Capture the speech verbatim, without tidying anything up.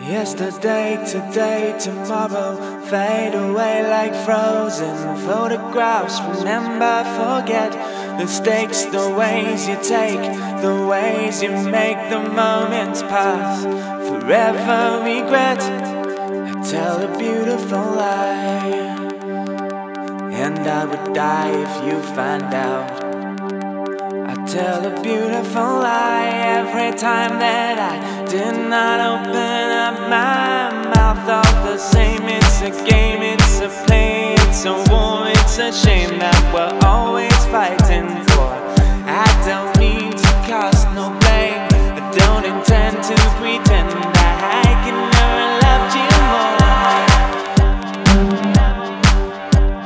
Yesterday, today, tomorrow fade away like frozen photographs. Remember, forget the stakes, the ways you take, the ways you make the moments pass. Forever regret, I tell a beautiful lie, and I would die if you find out. I tell a beautiful lie every time that I did not open up my mouth. All the same, it's a game, it's a play, it's a war, it's a shame that we're always fighting for. I don't mean to cast no blame, I don't intend to pretend